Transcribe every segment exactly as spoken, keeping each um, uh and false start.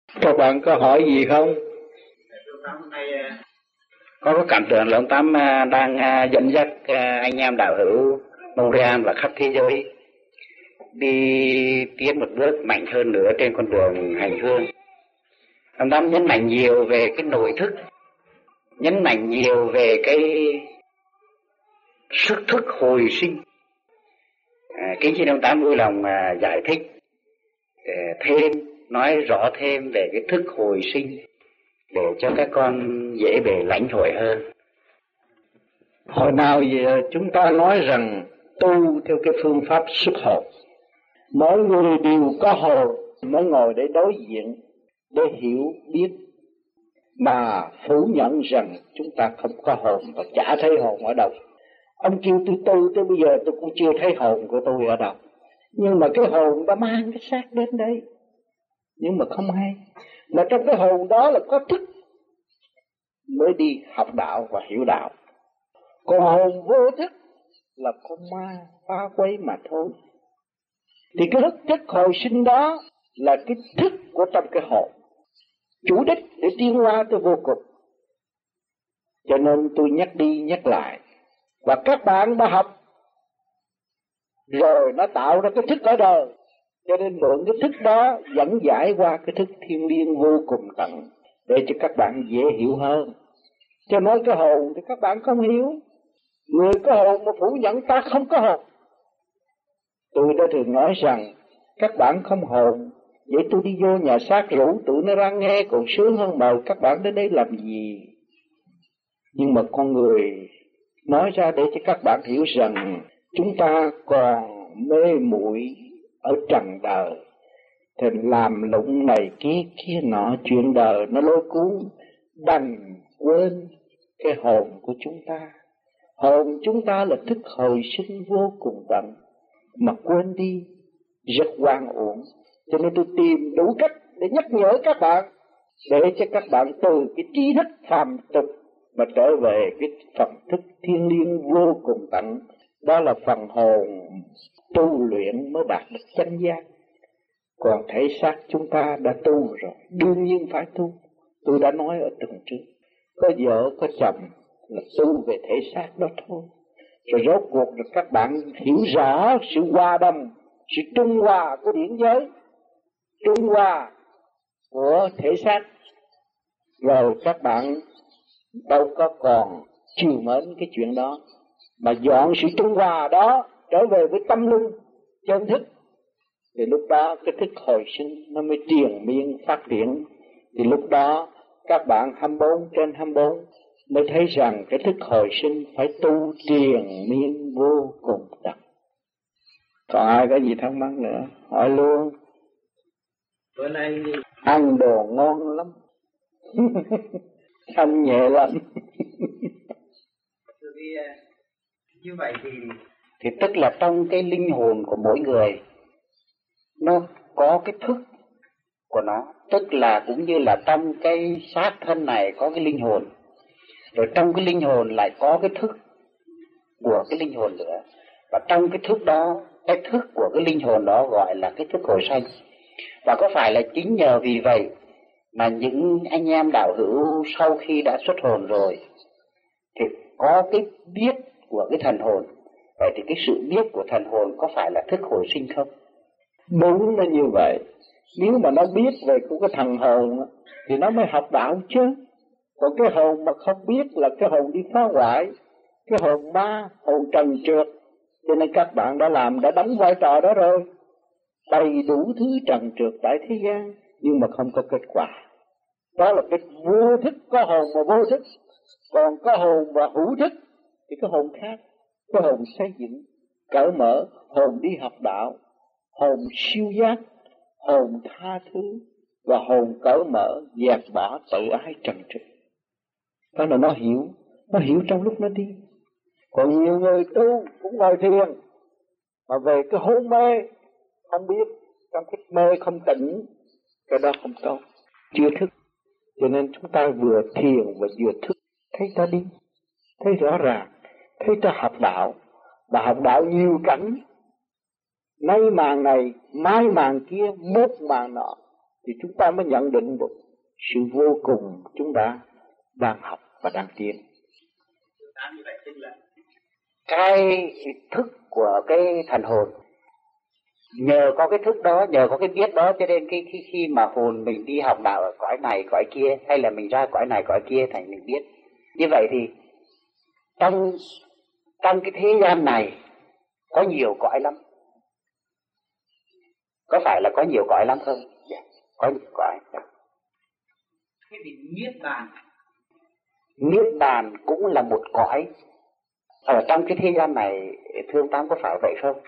Các bạn có hỏi gì không? Có có cảm tưởng là ông Tám đang dẫn dắt anh em đạo hữu Montreal và khắp thế giới đi tiến một bước mạnh hơn nữa trên con đường hành hương. Ông Tám nhấn mạnh nhiều về cái nội thức, nhấn mạnh nhiều về cái sức thức hồi sinh. À, kính xin ông Tám vui lòng à, giải thích à, thêm, nói rõ thêm về cái thức hồi sinh để cho các con dễ bề lãnh hội hơn. Hồi nào giờ chúng ta nói rằng tu theo cái phương pháp xuất hồn, mỗi người đều có hồn mới ngồi để đối diện, để hiểu biết, mà phủ nhận rằng chúng ta không có hồn và chả thấy hồn ở đâu. Ông kêu tôi tu tới bây giờ tôi cũng chưa thấy hồn của tôi ở đâu, nhưng mà cái hồn đã mang cái xác đến đây, nhưng mà không hay. Mà trong cái hồn đó là có thức mới đi học đạo và hiểu đạo. Còn hồn vô thức là con ma phá quấy mà thôi. Thì cái thức thức hồi sinh đó là cái thức của trong cái hồn, chủ đích để tiến hóa tới vô cùng. Cho nên tôi nhắc đi nhắc lại, và các bạn đã học rồi nó tạo ra cái thức ở đời, cho nên mượn cái thức đó dẫn giải qua cái thức thiên liêng vô cùng tận để cho các bạn dễ hiểu hơn. Cho nói cái hồn thì các bạn không hiểu. Người có hồn mà phủ nhận ta không có hồn. Tôi đã thường nói rằng các bạn không hồn, vậy tôi đi vô nhà xác rủ tụi nó ra nghe còn sướng hơn mời các bạn đến đây làm gì. Nhưng mà con người nói ra để cho các bạn hiểu rằng chúng ta còn mê muội ở trần đời, thì làm lụng này kia kia nọ, chuyện đời nó lôi cuốn, đành quên cái hồn của chúng ta. Hồn chúng ta là thức hồi sinh vô cùng tận, mà quên đi rất oan uổng. Cho nên tôi tìm đủ cách để nhắc nhở các bạn, để cho các bạn từ cái trí thức phàm tục mà trở về cái phần thức thiên liêng vô cùng tận. Đó là phần hồn tu luyện mới đạt được chánh giác. Còn thể xác chúng ta đã tu rồi, đương nhiên phải tu. Tôi đã nói ở tuần trước, có vợ có chồng là tu về thể xác đó thôi. Rồi rốt cuộc rồi các bạn hiểu rõ sự hòa đồng, sự trung hòa của điển giới, trung hòa của thể xác, rồi các bạn đâu có còn chiều mến cái chuyện đó, mà dọn sự trung hòa đó trở về với tâm linh chân thức. Thì lúc đó cái thức hồi sinh nó mới triền miên phát triển. Thì lúc đó các bạn hai mươi bốn trên hai mươi bốn mới thấy rằng cái thức hồi sinh phải tu triền miên vô cùng tận. Còn ai có gì thắc mắc nữa hỏi luôn. Bữa nay ăn đồ ngon lắm. Ăn nhẹ lắm. Như vậy thì thì tức là trong cái linh hồn của mỗi người nó có cái thức của nó, tức là cũng như là trong cái xác thân này có cái linh hồn, rồi trong cái linh hồn lại có cái thức của cái linh hồn nữa, và trong cái thức đó, cái thức của cái linh hồn đó gọi là cái thức hồi sanh. Và có phải là chính nhờ vì vậy mà những anh em đạo hữu sau khi đã xuất hồn rồi thì có cái biết của cái thần hồn, vậy thì cái sự biết của thần hồn có phải là thức hồi sinh không? Đúng là như vậy. Nếu mà nó biết về của cái thần hồn thì nó mới học đạo chứ. Còn cái hồn mà không biết là cái hồn đi phá hoại, cái hồn ma, hồn trần trượt. Cho nên các bạn đã làm, đã đóng vai trò đó rồi, đầy đủ thứ trần trượt tại thế gian, nhưng mà không có kết quả. Đó là cái vô thức, có hồn mà vô thức. Còn có hồn và hữu thức thì cái hồn khác. Cái hồn xây dựng, cởi mở, hồn đi học đạo, hồn siêu giác, hồn tha thứ, và hồn cởi mở, dẹp bỏ tự ái trần trượt. Đó là nó hiểu, nó hiểu trong lúc nó đi. Còn nhiều người tu cũng ngồi thiền mà về cái hôn mê, không biết, trong cái mê không tỉnh, cái đó không tốt, chưa thức. Cho nên chúng ta vừa thiền và vừa thức, thấy ta đi, thấy rõ ràng, thấy ta học đạo, và học đạo nhiều cảnh, nay màn này, mai màn kia, mốt màn nọ, thì chúng ta mới nhận định được sự vô cùng chúng ta đang học và đang tiến. Cái thức của cái thần hồn, nhờ có cái thức đó, nhờ có cái biết đó, cho nên cái khi, khi mà hồn mình đi học đạo ở cõi này cõi kia, hay là mình ra cõi này cõi kia, thành mình biết. Như vậy thì trong trong cái thế gian này có nhiều cõi lắm. Có phải là có nhiều cõi lắm không? Dạ, có nhiều cõi. Cái gì niết bàn? Niết bàn cũng là một cõi ở trong cái thế gian này, thưa ông Tám, có phải vậy không?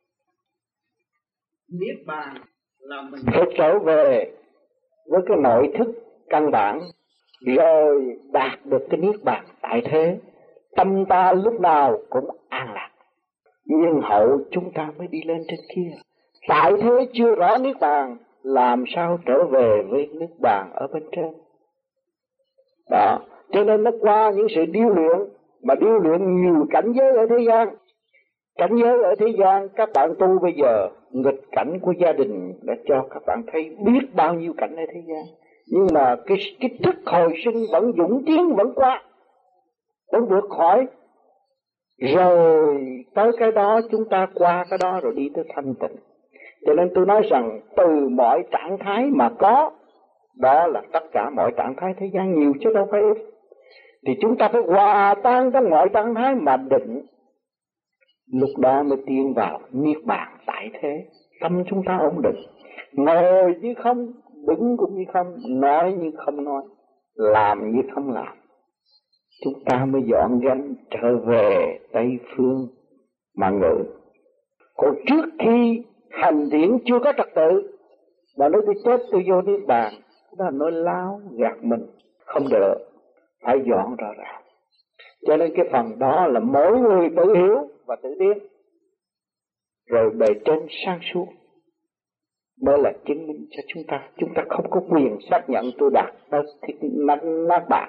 Niết bàn là mình phải trở về với cái nội thức căn bản, rồi đạt được cái niết bàn tại thế, tâm ta lúc nào cũng an lạc. Nhưng hậu chúng ta mới đi lên trên kia. Tại thế chưa rõ niết bàn, làm sao trở về với niết bàn ở bên trên? Đó, cho nên nó qua những sự điêu luyện, mà điêu luyện nhiều cảnh giới ở thế gian. Cảnh giới ở thế gian các bạn tu bây giờ, nghịch cảnh của gia đình đã cho các bạn thấy biết bao nhiêu cảnh ở thế gian. Nhưng mà cái, cái thức hồi sinh vẫn dũng tiến, vẫn qua, vẫn vượt khỏi. Rồi tới cái đó chúng ta qua cái đó rồi đi tới thanh tịnh. Cho nên tôi nói rằng từ mọi trạng thái mà có, đó là tất cả mọi trạng thái thế gian nhiều chứ đâu phải ít. Thì chúng ta phải hòa tan trong mọi trạng thái mà định, lúc đó mới tiến vào niết bàn tại thế. Tâm chúng ta ổn định, ngồi như không, đứng cũng như không, nói như không nói, làm như không làm. Chúng ta mới dọn gánh trở về Tây Phương mà ngự. Còn trước khi hành thiện chưa có trật tự, mà nói tôi chết tôi vô niết bàn, đó là nói láo gạt mình, không được, phải dọn rõ ràng. Cho nên cái phần đó là mỗi người tự hiểu và tự tiến, rồi bề trên sang suốt mới là chứng minh cho chúng ta. Chúng ta không có quyền xác nhận tôi đạt tới nát, nát bạc.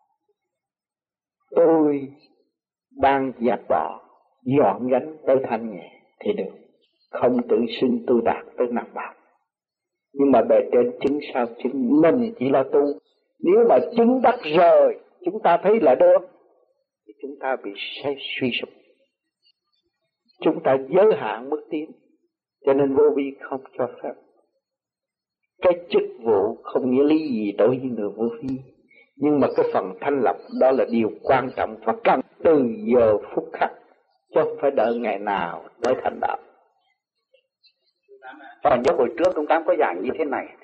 Tôi đang dẹp bỏ, dọn gánh tới thanh nhẹ thì được, không tự xưng tôi đạt tới nát bạc. Nhưng mà bề trên chứng sao chứng, mình chỉ là tu. Nếu mà chứng đắc rồi chúng ta thấy là được, thì chúng ta bị suy sụp, chúng ta giới hạn bước tiến. Cho nên vô vi không cho phép. Cái chức vụ không nghĩa lý gì đối với người vô vi, nhưng mà cái phần thanh lập đó là điều quan trọng và cần từ giờ phút khắc, chứ không phải đợi ngày nào mới thành đạo. Còn nhớ hồi trước chúng ta có giảng như thế này: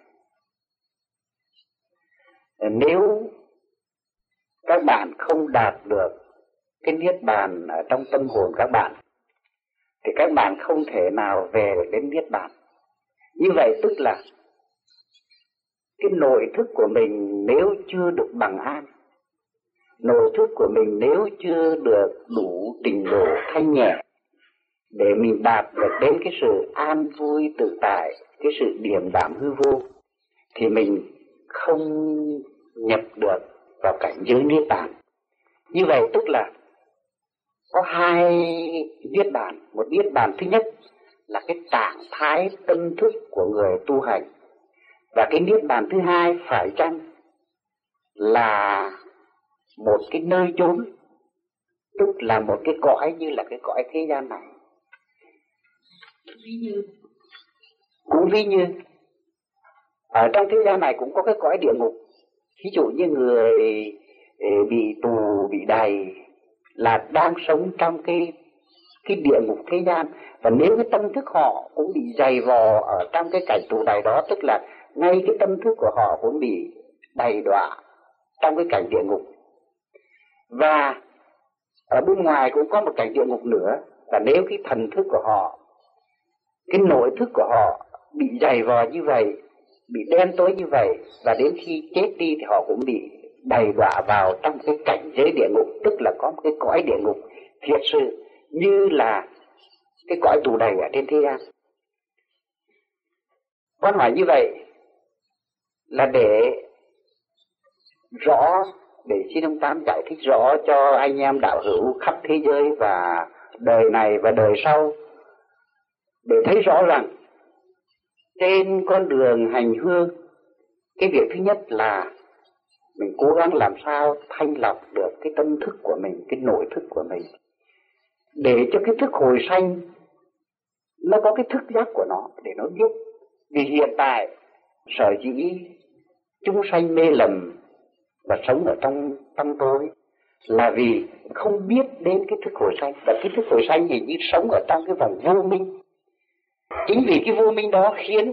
nếu các bạn không đạt được cái niết bàn ở trong tâm hồn các bạn, thì các bạn không thể nào về đến niết bàn. Như vậy tức là cái nội thức của mình nếu chưa được bằng an, nội thức của mình nếu chưa được đủ trình độ thanh nhẹ để mình đạt được đến cái sự an vui tự tại, cái sự điềm đạm hư vô, thì mình không nhập được vào cảnh giới niết bàn. Như vậy tức là có hai niết bàn. Một niết bàn thứ nhất là cái trạng thái tâm thức của người tu hành, và cái niết bàn thứ hai phải chăng là một cái nơi chốn, tức là một cái cõi như là cái cõi thế gian này. Ví như Cũng ví như ở trong thế gian này cũng có cái cõi địa ngục. Ví dụ như người bị tù, bị đày là đang sống trong cái cái địa ngục thế gian, và nếu cái tâm thức họ cũng bị dày vò ở trong cái cảnh tù đày đó, tức là ngay cái tâm thức của họ cũng bị đầy đọa trong cái cảnh địa ngục. Và ở bên ngoài cũng có một cảnh địa ngục nữa, và nếu cái thần thức của họ, cái nội thức của họ bị dày vò như vậy, bị đen tối như vậy, và đến khi chết đi thì họ cũng bị đầy đọa vào trong cái cảnh giới địa ngục, tức là có một cái cõi địa ngục thiệt sự như là cái cõi tù đầy ở trên thế gian. Quan hỏi như vậy là để rõ, để xin ông Tám giải thích rõ cho anh em đạo hữu khắp thế giới và đời này và đời sau, để thấy rõ rằng trên con đường hành hương Cái việc thứ nhất là mình cố gắng làm sao thanh lọc được cái tâm thức của mình, cái nội thức của mình, để cho cái thức hồi sanh nó có cái thức giác của nó để nó biết. Vì hiện tại sở dĩ chúng sanh mê lầm và sống ở trong tâm tối là vì không biết đến cái thức hồi sanh, và cái thức hồi sanh thì như sống ở trong cái vòng vô minh. Chính vì cái vô minh đó khiến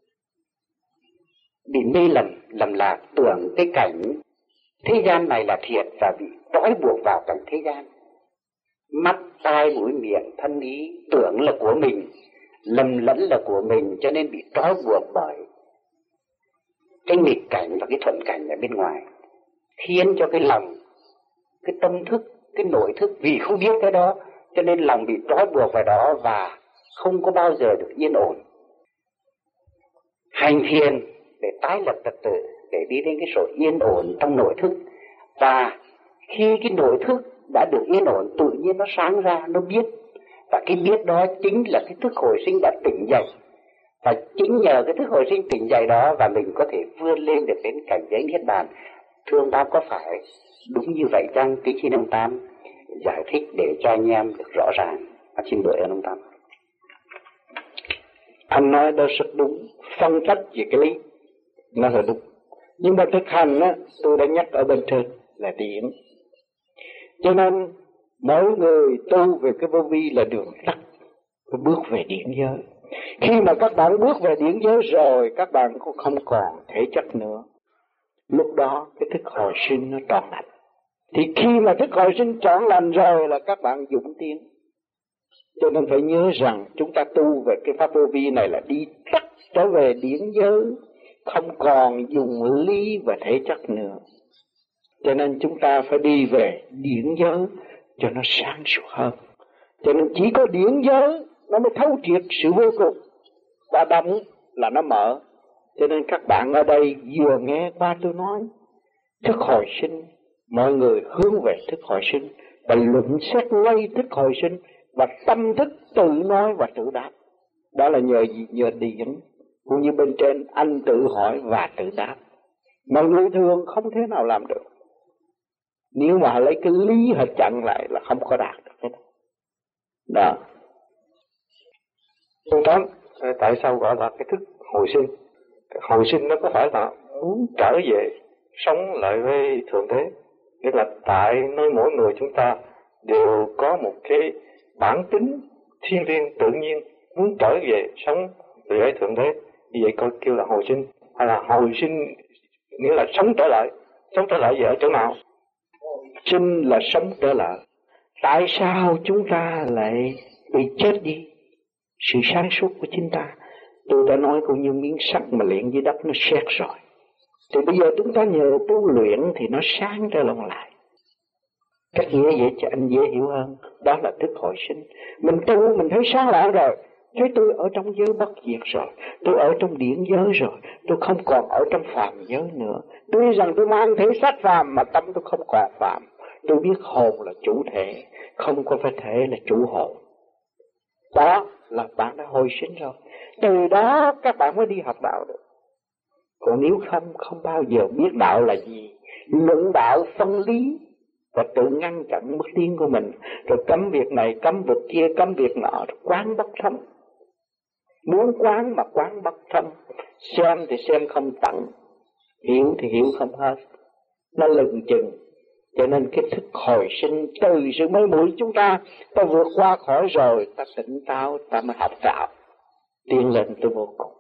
bị mê lầm, lầm lạc, tưởng cái cảnh thế gian này là thiệt và bị trói buộc vào cảnh thế gian. Mắt, tai, mũi, miệng, thân ý tưởng là của mình, lầm lẫn là của mình, cho nên bị trói buộc bởi cái nghịch cảnh và cái thuận cảnh ở bên ngoài, khiến cho cái lòng, cái tâm thức, cái nội thức vì không biết cái đó cho nên lòng bị trói buộc vào đó và không có bao giờ được yên ổn. Hành thiền để tái lập trật tự, để đi đến cái sự yên ổn trong nội thức, và khi cái nội thức đã được yên ổn, tự nhiên nó sáng ra, nó biết, và cái biết đó chính là cái thức hồi sinh đã tỉnh dậy, và chính nhờ cái thức hồi sinh tỉnh dậy đó và mình có thể vươn lên được đến cảnh giới niết bàn. Thưa ông Tám, có phải đúng như vậy chăng? Kính xin ông Tám giải thích để cho anh em được rõ ràng. À, xin mời ông Tám. Anh nói đó rất đúng, phân tích về cái lý nó là đúng, nhưng mà thực hành á, tôi đã nhắc ở bên trên là điển. Cho nên mỗi người tu về cái vô vi là đường tắt, phải bước về điển giới. Khi mà các bạn bước về điển giới rồi, các bạn cũng không còn thể chất nữa. Lúc đó cái thức hồi sinh nó trọn lành. Thì khi mà thức hồi sinh trọn lành rồi là các bạn dũng tiến. Cho nên phải nhớ rằng chúng ta tu về cái pháp vô vi này là đi tắt trở về điển giới, không còn dùng lý và thể chất nữa. Cho nên chúng ta phải đi về điển giới cho nó sáng suốt hơn. Cho nên chỉ có điển giới nó mới thấu triệt sự vô cùng, và động là nó mở. Cho nên các bạn ở đây vừa nghe qua tôi nói thức hồi sinh, mọi người hướng về thức hồi sinh và luận xét ngay thức hồi sinh, và tâm thức tự nói và tự đáp. Đó là nhờ gì? Nhờ điển. Cũng như bên trên anh tự hỏi và tự đáp. Mọi người thường không thể nào làm được. Nếu mà lấy cái lý họ chặn lại là không có đạt được cái đó. Đó. Ông Tám, tại sao gọi là cái thức hồi sinh? Cái hồi sinh nó có phải là muốn trở về sống lại với Thượng Đế? Nghĩa là tại nơi mỗi người chúng ta đều có một cái bản tính thiên liêng tự nhiên muốn trở về sống với Thượng Đế. Như vậy coi kêu là hồi sinh, hay là hồi sinh nghĩa là sống trở lại. Sống trở lại về ở chỗ nào? Sinh là sống trở lại. Tại sao chúng ta lại bị chết đi? Sự sáng suốt của chính ta. Tôi đã nói cũng như miếng sắt mà luyện dưới đất nó sét rồi. Thì bây giờ chúng ta nhờ tu luyện thì nó sáng trở lại. Cách nghĩa vậy cho anh dễ hiểu hơn. Đó là thức hồi sinh. Mình tu mình thấy sáng lạng rồi. Thấy tôi ở trong giới bất diệt rồi, tôi ở trong điển giới rồi, tôi không còn ở trong phàm giới nữa. Tuy rằng tôi mang thể xác phàm mà tâm tôi không còn phàm. Tôi biết hồn là chủ thể, không có phải thể là chủ hồn. Đó là bạn đã hồi sinh rồi. Từ đó các bạn mới đi học đạo được. Còn nếu không, không bao giờ biết đạo là gì. Luận đạo phân lý và tự ngăn chặn bước tiến của mình, rồi cấm việc này, cấm việc kia, cấm việc nọ, quán bất thông. Muốn quán mà quán bất thông, xem thì xem không tận, hiểu thì hiểu không hết, nó lừng chừng. Cho nên cái thức hồi sinh từ sự mê muội chúng ta, ta vượt qua khỏi rồi, ta tỉnh táo, ta mới học đạo, tiến lên tới vô cùng.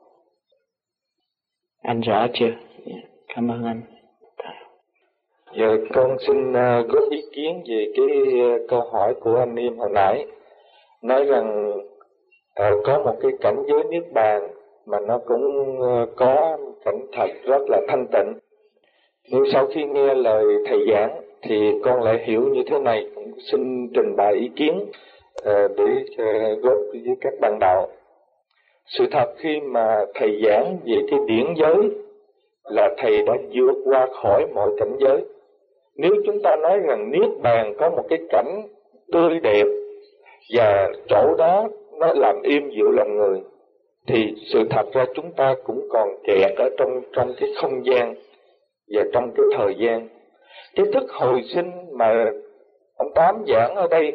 Anh rõ chưa? Cảm ơn anh. Giờ con xin uh, góp ý kiến về cái uh, câu hỏi của anh em hồi nãy, nói rằng uh, có một cái cảnh giới niết bàn mà nó cũng uh, có cảnh thật rất là thanh tịnh. Nhưng sau khi nghe lời thầy giảng thì con lại hiểu như thế này, cũng xin trình bày ý kiến uh, để uh, góp với các bạn đạo. Sự thật khi mà thầy giảng về cái điển giới là thầy đã vượt qua khỏi mọi cảnh giới. Nếu chúng ta nói rằng niết bàn có một cái cảnh tươi đẹp và chỗ đó nó làm im dịu lòng người, thì sự thật ra chúng ta cũng còn kẹt ở trong trong cái không gian và trong cái thời gian. Cái thức hồi sinh mà ông Tám giảng ở đây,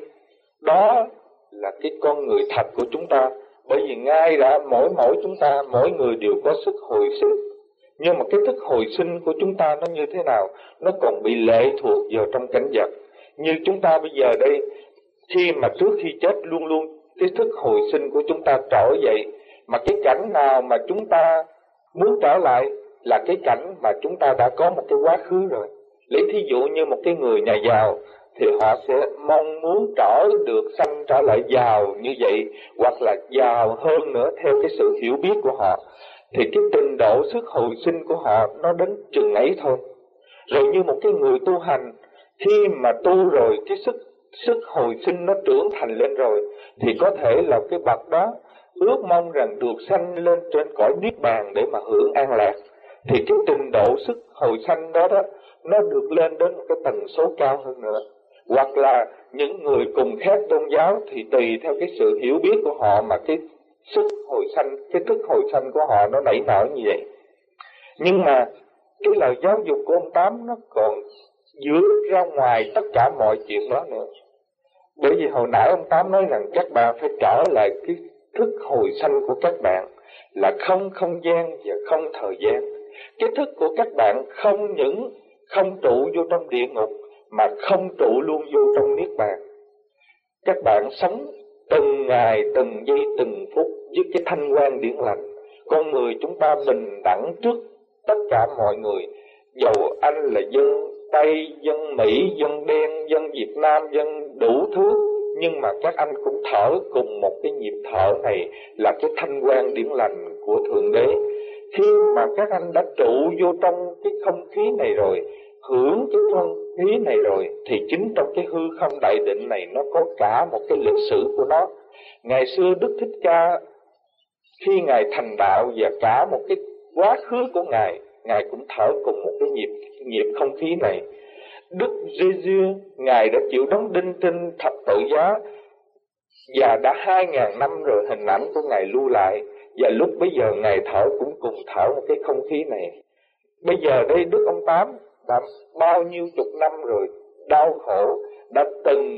đó là cái con người thật của chúng ta. Bởi vì ngay đã mỗi mỗi chúng ta, mỗi người đều có sức hồi sinh. Nhưng mà cái thức hồi sinh của chúng ta nó như thế nào? Nó còn bị lệ thuộc vào trong cảnh vật. Như chúng ta bây giờ đây, khi mà trước khi chết luôn luôn cái thức hồi sinh của chúng ta trỗi dậy. Mà cái cảnh nào mà chúng ta muốn trở lại là cái cảnh mà chúng ta đã có một cái quá khứ rồi. Lấy thí dụ như một cái người nhà giàu thì họ sẽ mong muốn trở được sanh trở lại giàu như vậy, hoặc là giàu hơn nữa theo cái sự hiểu biết của họ. Thì cái trình độ sức hồi sinh của họ nó đến chừng ấy thôi. Rồi như một cái người tu hành, khi mà tu rồi cái sức sức hồi sinh nó trưởng thành lên rồi, thì có thể là cái bậc đó ước mong rằng được sanh lên trên cõi niết bàn để mà hưởng an lạc. Thì cái trình độ sức hồi sanh đó đó nó được lên đến một cái tần số cao hơn nữa. Hoặc là những người cùng khác tôn giáo thì tùy theo cái sự hiểu biết của họ mà cái sức hồi sanh, cái thức hồi sanh của họ nó nảy nở như vậy. Nhưng mà cái lời giáo dục của ông Tám nó còn vượt ra ngoài tất cả mọi chuyện đó nữa. Bởi vì hồi nãy ông Tám nói rằng các bạn phải trở lại cái thức hồi sanh của các bạn là không không gian và không thời gian. Cái thức của các bạn không những không trụ vô trong địa ngục mà không trụ luôn vô trong niết bàn. Các bạn sống từng ngày, từng giây, từng phút với cái thanh quan điển lành. Con người chúng ta bình đẳng trước tất cả mọi người, dầu anh là dân Tây, dân Mỹ, dân đen, dân Việt Nam, dân đủ thứ, nhưng mà các anh cũng thở cùng một cái nhịp thở này là cái thanh quan điển lành của Thượng Đế. Khi mà các anh đã trụ vô trong cái không khí này rồi, hưởng cái không khí này rồi, thì chính trong cái hư không đại định này nó có cả một cái lịch sử của nó. Ngày xưa Đức Thích Ca khi Ngài thành đạo và cả một cái quá khứ của Ngài, Ngài cũng thở cùng một cái nhịp nhịp không khí này. Đức Giê-xu Ngài đã chịu đóng đinh trên thập tự giá và đã hai ngàn năm rồi hình ảnh của Ngài lưu lại, và lúc bây giờ Ngài thở cũng cùng thở một cái không khí này. Bây giờ đây Đức ông Tám đã bao nhiêu chục năm rồi đau khổ, đã từng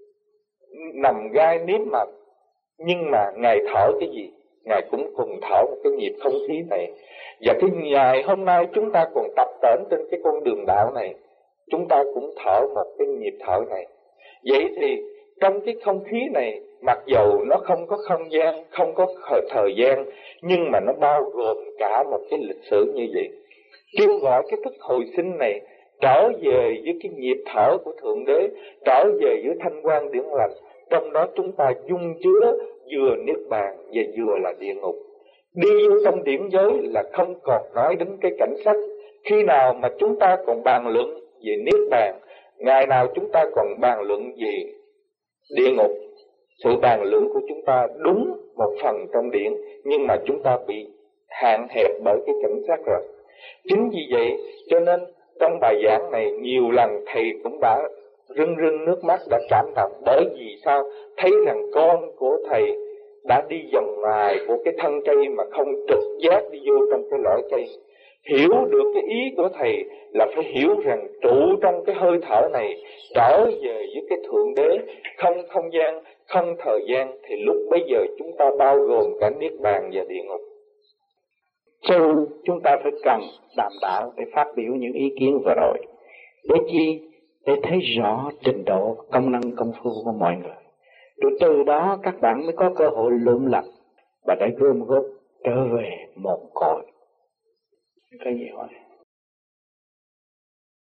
nằm gai nếm mật, nhưng mà Ngài thở cái gì? Ngài cũng cùng thở một cái nhịp không khí này. Và cái ngày hôm nay chúng ta còn tập tễnh trên cái con đường đạo này, chúng ta cũng thở một cái nhịp thở này. Vậy thì trong cái không khí này, mặc dầu nó không có không gian, không có thời gian, nhưng mà nó bao gồm cả một cái lịch sử như vậy. Kêu gọi cái thức hồi sinh này trở về với cái nhịp thở của Thượng Đế, trở về với thanh quan điển lành. Trong đó chúng ta dung chứa vừa niết bàn và vừa là địa ngục. Đi vô trong điển giới là không còn nói đến cái cảnh sắc. Khi nào mà chúng ta còn bàn luận về niết bàn, ngày nào chúng ta còn bàn luận về địa ngục. Sự bàn luận của chúng ta đúng một phần trong điển, nhưng mà chúng ta bị hạn hẹp bởi cái cảnh sắc rồi. Chính vì vậy cho nên trong bài giảng này nhiều lần thầy cũng đã rưng rưng nước mắt, đã cảm động. Bởi vì sao? Thấy rằng con của thầy đã đi vòng ngoài của cái thân cây mà không trực giác đi vô trong cái lõi cây. Hiểu được cái ý của thầy là phải hiểu rằng trụ trong cái hơi thở này, trở về với cái Thượng Đế, không không gian, không thời gian, thì lúc bây giờ chúng ta bao gồm cả niết bàn và địa ngục. Cho nên chúng ta phải cần đàm đạo để phát biểu những ý kiến vừa rồi. Để chi? Để thấy rõ trình độ công năng công phu của mọi người. Rồi từ đó các bạn mới có cơ hội lượm lặt và để gom góp trở về một cội. Cái gì hỏi?